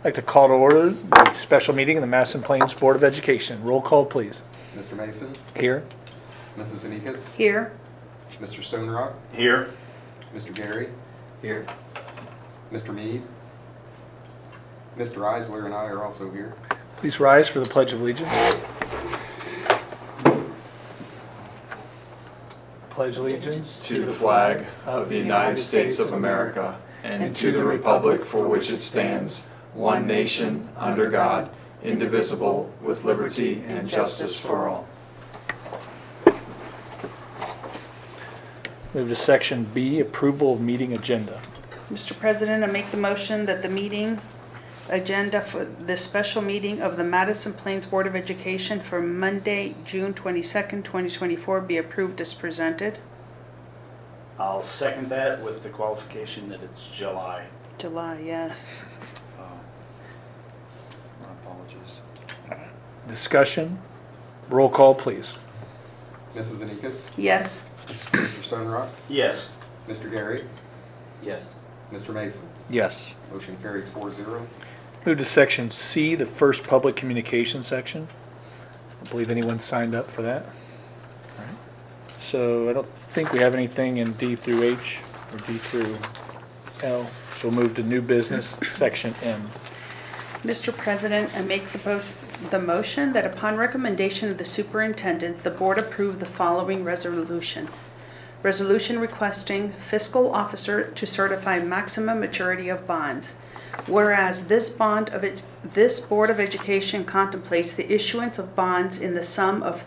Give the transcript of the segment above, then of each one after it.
I'd like to call to order the special meeting of the Madison Plains Board of Education. Roll call, please. Mr. Mason, Here. Mrs. Zanikas, Here. Mr. Stonerock, Here. Mr. Gary, Here. Mr. Mead, Mr. Eisler and I are also here. Please rise for the Pledge of Allegiance. Pledge allegiance to the flag of the United States of America and to the republic for which it stands, one nation, under God, indivisible, with liberty and justice for all. Move to section B, approval of meeting agenda. Mr. President, I make the motion that the meeting agenda for the special meeting of the Madison Plains Board of Education for Monday, June 22nd, 2024 be approved as presented. I'll second that with the qualification that it's July. July, yes. My apologies. Discussion. Roll call, please. Mrs. Zanikas, Yes. Mr. Stonerock, Yes. Mr. Gary, Yes. Mr. Mason. Yes. Motion carries 4-0. Move to section C, the first public communication section. I don't believe anyone signed up for that. All right. So I don't think we have anything in D through H or D through L. So we'll move to new business, section M. Mr. President, I make the motion that upon recommendation of the superintendent, the board approve the following resolution. Resolution requesting fiscal officer to certify maximum maturity of bonds. Whereas this Board of Education contemplates the issuance of bonds in the sum of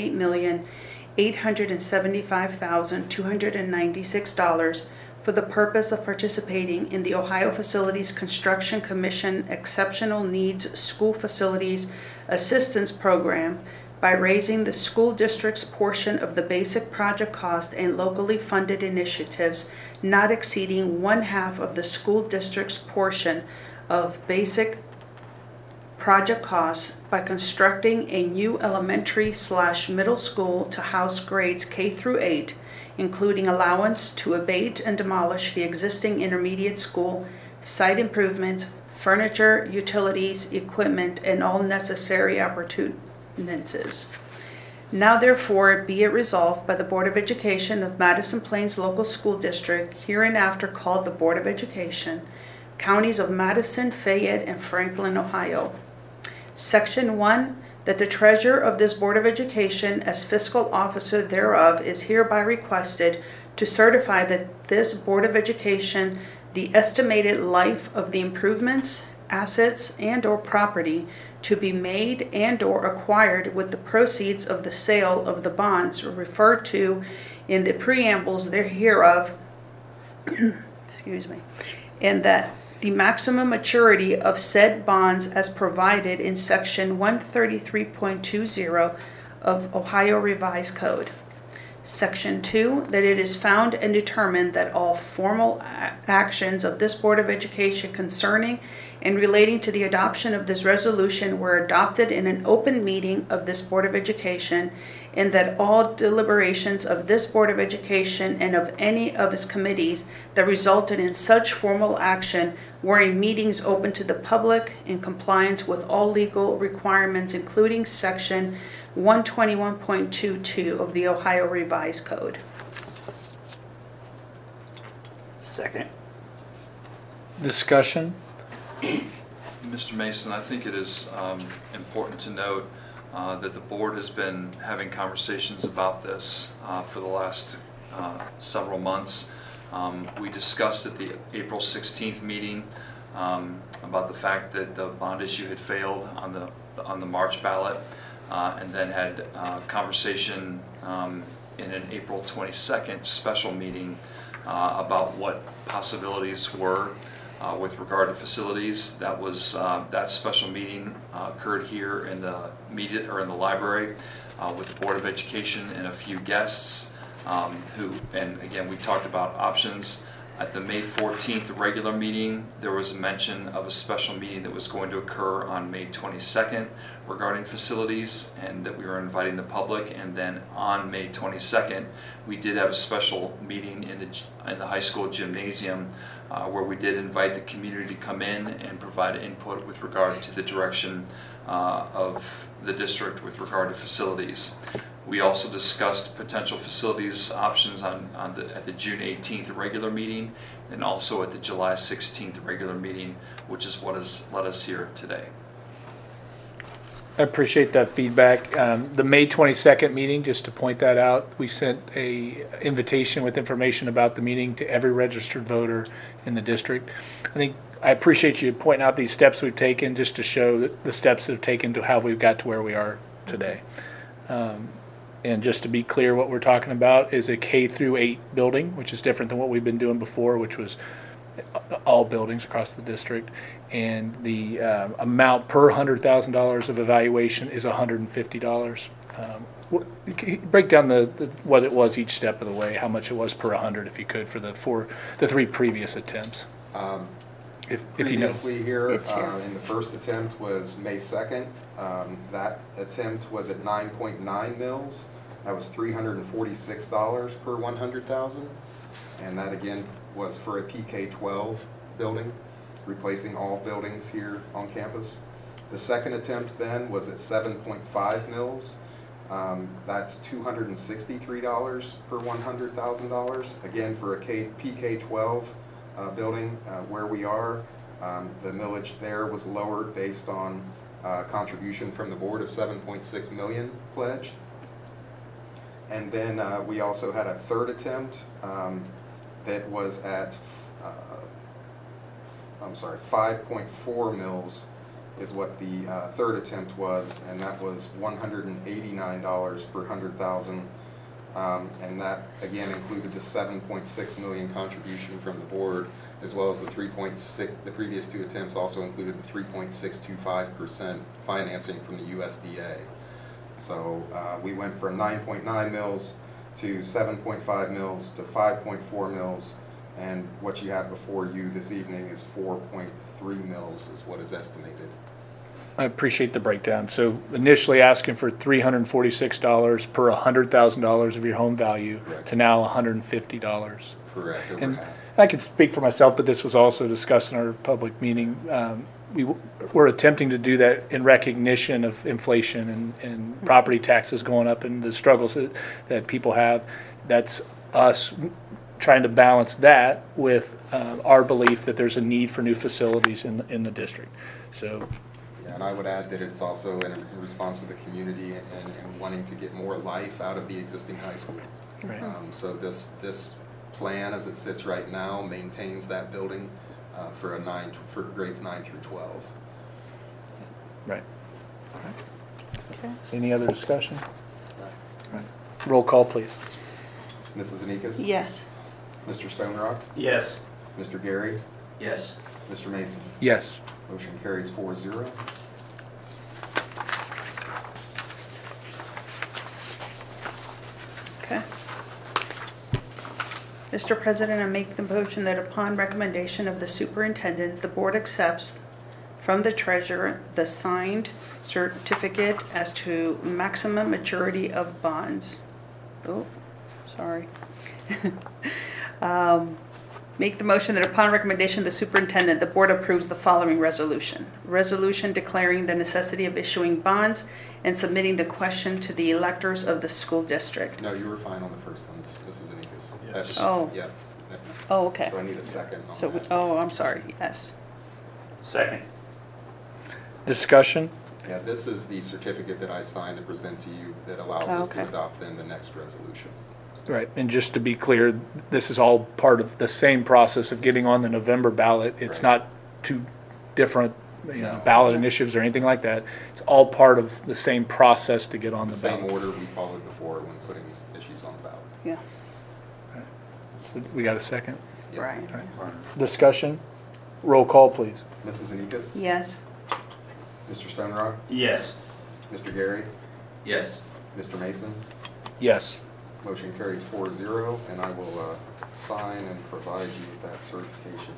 $38,875,296 for the purpose of participating in the Ohio Facilities Construction Commission Exceptional Needs School Facilities Assistance Program by raising the school district's portion of the basic project cost and locally funded initiatives not exceeding 1/2 of the school district's portion of basic project costs by constructing a new elementary/middle school to house grades K through 8, including allowance to abate and demolish the existing intermediate school, site improvements, furniture, utilities, equipment, and all necessary appurtenances. Now therefore be it resolved by the Board of Education of Madison Plains Local School District, hereinafter called the Board of Education, Counties of Madison, Fayette, and Franklin, Ohio. Section 1, that the treasurer of this Board of Education as fiscal officer thereof is hereby requested to certify that this Board of Education, the estimated life of the improvements, assets, and/or property to be made and/or acquired with the proceeds of the sale of the bonds referred to in the preambles hereof, excuse me, and that the maximum maturity of said bonds as provided in section 133.20 of Ohio Revised Code. Section 2, that it is found and determined that all formal actions of this Board of Education concerning and relating to the adoption of this resolution were adopted in an open meeting of this Board of Education, and that all deliberations of this Board of Education and of any of its committees that resulted in such formal action were in meetings open to the public in compliance with all legal requirements, including section 121.22 of the Ohio Revised Code. Second. Discussion. Mr. Mason, I think it is important to note that the board has been having conversations about this for the last several months. We discussed at the April 16th meeting about the fact that the bond issue had failed on the March ballot, and then had conversation in an April 22nd special meeting about what possibilities were with regard to facilities. That was that special meeting occurred here in the library with the Board of Education and a few guests and again, we talked about options. At the May 14th regular meeting, there was a mention of a special meeting that was going to occur on May 22nd regarding facilities, and that we were inviting the public. And then on May 22nd, we did have a special meeting in the high school gymnasium where we did invite the community to come in and provide input with regard to the direction of the district with regard to facilities. We also discussed potential facilities options at the June 18th regular meeting, and also at the July 16th regular meeting, which is what has led us here today. I appreciate that feedback. The May 22nd meeting, just to point that out, we sent a invitation with information about the meeting to every registered voter in the district. I appreciate you pointing out these steps we've taken, just to show that the steps that have taken to how we've got to where we are today. And just to be clear, what we're talking about is a K through 8 building, which is different than what we've been doing before, which was all buildings across the district. And the amount per $100,000 of evaluation is $150. Can you break down what it was each step of the way, how much it was per 100, if you could, for the 3 previous attempts? If you know. Previously here, It's here. in the first attempt was May 2nd. That attempt was at 9.9 mils. That was $346 per 100,000. And that again was for a PK-12 building, replacing all buildings here on campus. The second attempt then was at 7.5 mils. That's $263 per $100,000. Again, for a PK-12 building where we are, the millage there was lowered based on contribution from the board of 7.6 million pledged. And then we also had a third attempt that was at 5.4 mils is what the third attempt was, and that was $189 per 100,000. And that again included the 7.6 million contribution from the board, as well as the 3.6. The previous 2 attempts also included the 3.625% financing from the USDA. So we went from 9.9 mils to 7.5 mils to 5.4 mils, and what you have before you this evening is 4.3 mils is what is estimated. I appreciate the breakdown. So initially asking for $346 per $100,000 of your home value, Correct. to now $150. Correct, over And half. I can speak for myself, but this was also discussed in our public meeting. We're attempting to do that in recognition of inflation and property taxes going up and the struggles that people have. That's us trying to balance that with our belief that there's a need for new facilities in the district. So. Yeah, and I would add that it's also in response to the community and wanting to get more life out of the existing high school. Right. So this plan, as it sits right now, maintains that building for grades 9 through 12. Right. Any other discussion? Right. Roll call, please. Mrs. Anikis? Yes. Mr. Stonerock? Yes. Mr. Gary? Yes. Mr. Mason? Yes. Motion carries 4-0. Okay. Mr. President, I make the motion that upon recommendation of the superintendent, the board accepts from the treasurer the signed certificate as to maximum maturity of bonds. Oh, sorry. Make the motion that upon recommendation of the superintendent, the board approves the following resolution. Resolution declaring the necessity of issuing bonds and submitting the question to the electors of the school district. No, you were fine on the first one, Mrs. Anikis. That was- Oh. Yeah. Oh, okay. So I need a second on So, that. I'm sorry, yes. Second. Discussion? Yeah, this is the certificate that I signed to present to you that allows us to Okay. adopt then the next resolution. Right, and just to be clear, this is all part of the same process of getting on the November ballot. It's Right. not two different, No. ballot initiatives or anything like that. It's all part of the same process to get on The the same ballot. order we followed before when putting issues on the ballot. Yeah, We got a second? Yeah. right. Discussion? Roll call, please. Mrs. Anikis? Yes. Mr. Stonerock? Yes. Mr. Gary? Yes. Mr. Mason? Yes. Motion carries 4-0, and I will sign and provide you with that certification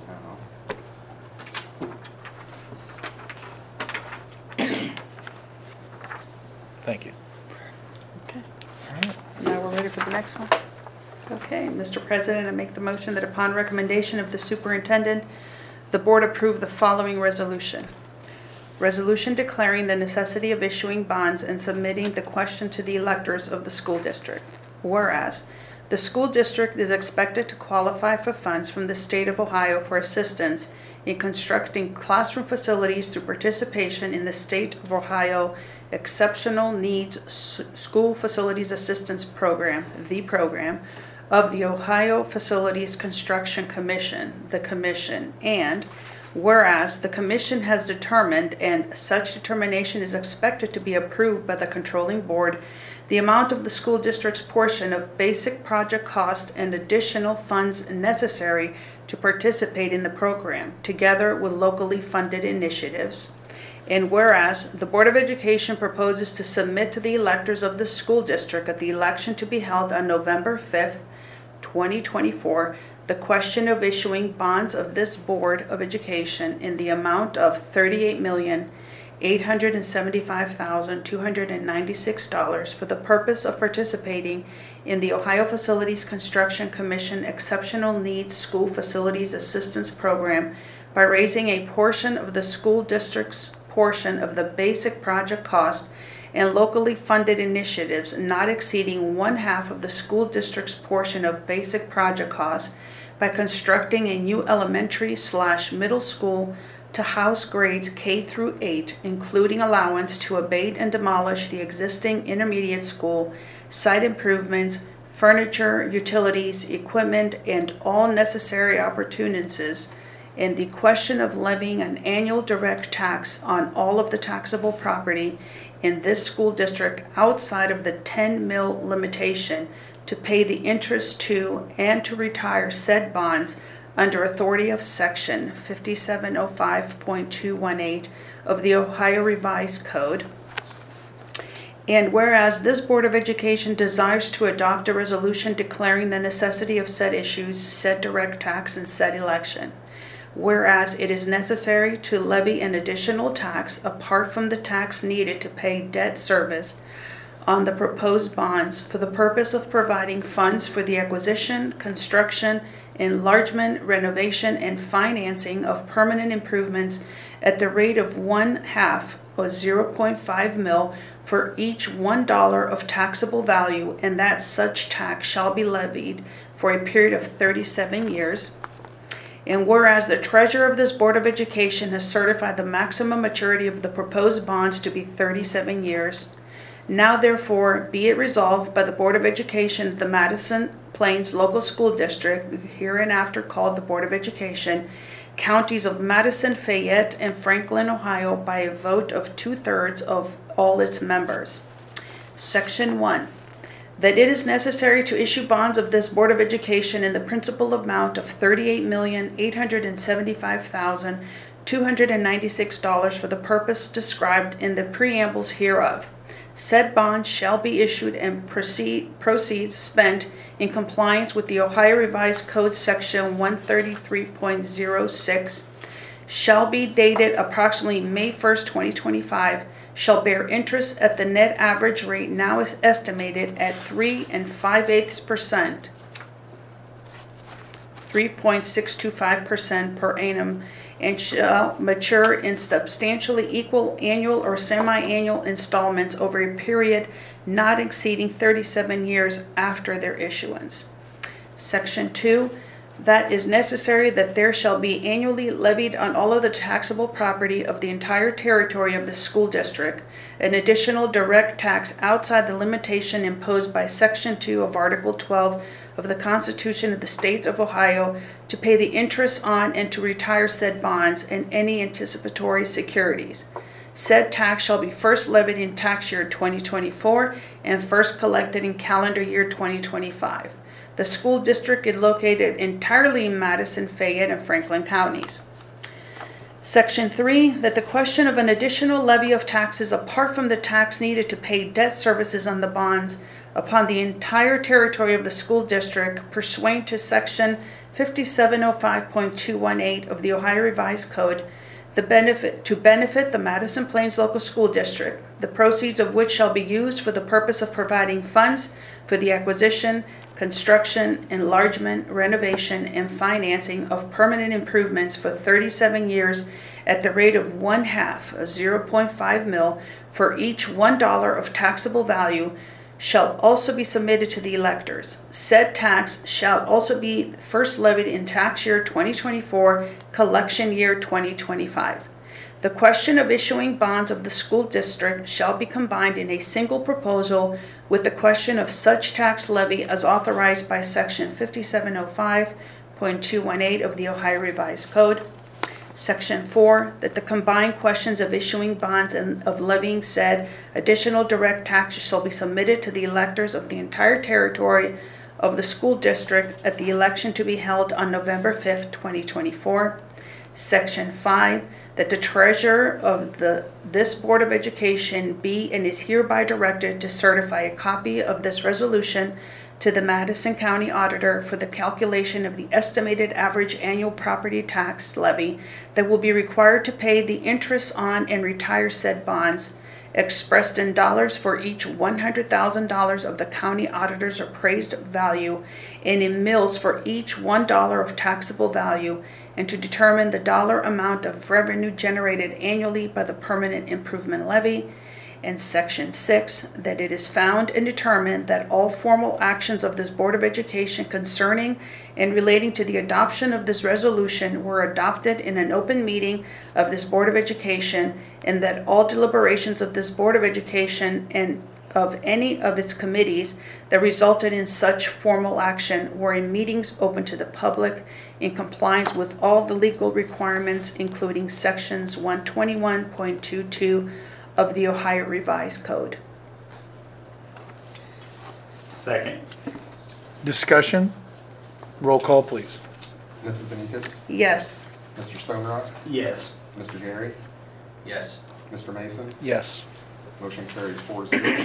now. Thank you. Okay. All right. Now we're ready for the next one. Okay, Mr. President, I make the motion that upon recommendation of the superintendent, the board approve the following resolution. Resolution declaring the necessity of issuing bonds and submitting the question to the electors of the school district. Whereas, the school district is expected to qualify for funds from the state of Ohio for assistance in constructing classroom facilities through participation in the State of Ohio Exceptional Needs School Facilities Assistance Program, the program, of the Ohio Facilities Construction Commission, the commission, and whereas the commission has determined, and such determination is expected to be approved by the controlling board, the amount of the school district's portion of basic project cost and additional funds necessary to participate in the program, together with locally funded initiatives. And whereas the Board of Education proposes to submit to the electors of the school district at the election to be held on November 5th, 2024, the question of issuing bonds of this Board of Education in the amount of $38,875,296 for the purpose of participating in the Ohio Facilities Construction Commission Exceptional Needs School Facilities Assistance Program by raising a portion of the school district's portion of the basic project cost and locally funded initiatives not exceeding 1/2 of the school district's portion of basic project costs by constructing a new elementary/middle school to house grades K through 8, including allowance to abate and demolish the existing intermediate school, site improvements, furniture, utilities, equipment, and all necessary appurtenances, and the question of levying an annual direct tax on all of the taxable property in this school district outside of the 10 mil limitation to pay the interest to and to retire said bonds under authority of Section 5705.218 of the Ohio Revised Code. And whereas this Board of Education desires to adopt a resolution declaring the necessity of said issues, said direct tax, and said election. Whereas it is necessary to levy an additional tax apart from the tax needed to pay debt service on the proposed bonds for the purpose of providing funds for the acquisition, construction, enlargement, renovation, and financing of permanent improvements at the rate of 1/2 or 0.5 mil for each $1 of taxable value, and that such tax shall be levied for a period of 37 years. And whereas the treasurer of this Board of Education has certified the maximum maturity of the proposed bonds to be 37 years, now therefore be it resolved by the Board of Education of the Madison Plains Local School District, hereinafter called the Board of Education, counties of Madison, Fayette, and Franklin, Ohio, by a vote of 2/3 of all its members. Section 1. That it is necessary to issue bonds of this Board of Education in the principal amount of $38,875,296 for the purpose described in the preambles hereof. Said bonds shall be issued and proceeds spent in compliance with the Ohio Revised Code Section 133.06, shall be dated approximately May 1st, 2025, shall bear interest at the net average rate now is estimated at 3 5/8%, 3.625% per annum, and shall mature in substantially equal annual or semi-annual installments over a period not exceeding 37 years after their issuance. Section 2. That is necessary that there shall be annually levied on all of the taxable property of the entire territory of the school district an additional direct tax outside the limitation imposed by Section 2 of Article 12 of the Constitution of the State of Ohio to pay the interest on and to retire said bonds and any anticipatory securities. Said tax shall be first levied in tax year 2024 and first collected in calendar year 2025. The school district is located entirely in Madison, Fayette, and Franklin counties. Section 3, that the question of an additional levy of taxes apart from the tax needed to pay debt services on the bonds upon the entire territory of the school district pursuant to Section 5705.218 of the Ohio Revised Code, to benefit the Madison Plains Local School District, the proceeds of which shall be used for the purpose of providing funds for the acquisition, construction, enlargement, renovation, and financing of permanent improvements for 37 years at the rate of 1/2 of 0.5 mil for each $1 of taxable value, shall also be submitted to the electors. Said tax shall also be first levied in tax year 2024, collection year 2025. The question of issuing bonds of the school district shall be combined in a single proposal with the question of such tax levy as authorized by Section 5705.218 of the Ohio Revised Code. Section 4, that the combined questions of issuing bonds and of levying said additional direct tax shall be submitted to the electors of the entire territory of the school district at the election to be held on November 5th, 2024. Section 5, that the treasurer of this Board of Education be and is hereby directed to certify a copy of this resolution to the Madison County Auditor for the calculation of the estimated average annual property tax levy that will be required to pay the interest on and retire said bonds, expressed in dollars for each $100,000 of the county auditor's appraised value, and in mills for each $1 of taxable value, and to determine the dollar amount of revenue generated annually by the permanent improvement levy. And Section 6, that it is found and determined that all formal actions of this Board of Education concerning and relating to the adoption of this resolution were adopted in an open meeting of this Board of Education, and that all deliberations of this Board of Education and of any of its committees that resulted in such formal action were in meetings open to the public in compliance with all the legal requirements, including Sections 121.22 of the Ohio Revised Code. Second. Discussion? Roll call, please. Mrs. Anikas, Yes. Mr. Stonerock, Yes. Mr. Gary, Yes. Mr. Mason. Yes. Motion carries 4-0. I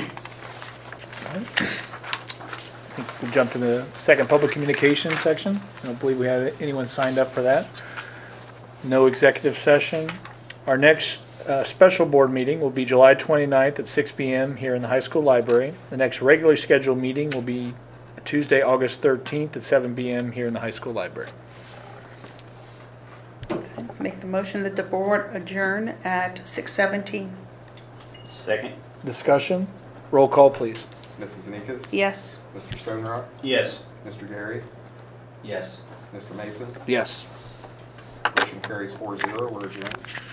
think we'll jump to the second public communication section. I don't believe we have anyone signed up for that. No executive session. Our next special board meeting will be July 29th at 6 p.m. here in the high school library. The next regularly scheduled meeting will be Tuesday, August 13th at 7 p.m. here in the high school library. Make the motion that the board adjourn at 6:17. Second. Discussion? Roll call, please. Mrs. Anikas. Yes. Mr. Stonerock, Yes. Mr. Gary, Yes. Mr. Mason. Yes. Motion carries 4-0. We're adjourned.